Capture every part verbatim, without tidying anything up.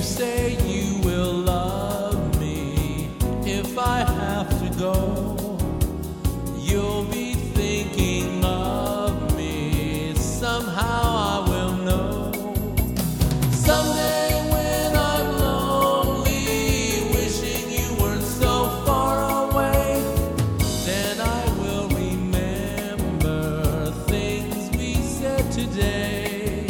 say you will love me if I have to go. You'll be thinking of me, somehow I will know. Someday when I'm lonely, wishing you weren't so far away, then I will remember things we said today.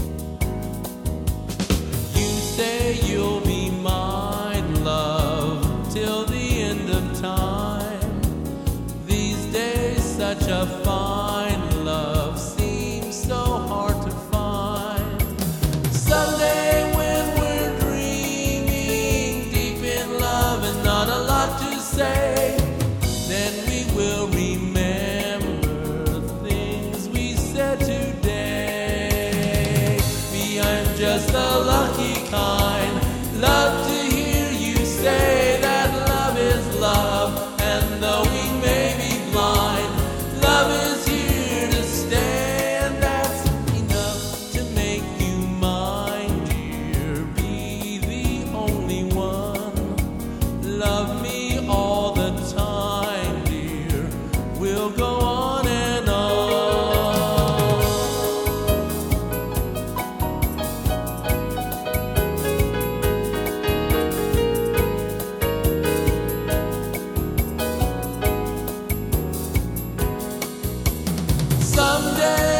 You say you'll be mine, love, till the end of time. These days such a fine love seems so hard to find. Someday when we're dreaming deep in love and not a lot to say, then we will remember things we said today. Me, I'm just the lucky kind, love to hear you say that love is love, and though we may be blind, love is here to stay, and that's enough to make you mine, dear. Be the only one, love me all the time, dear. We'll go on and on. Someday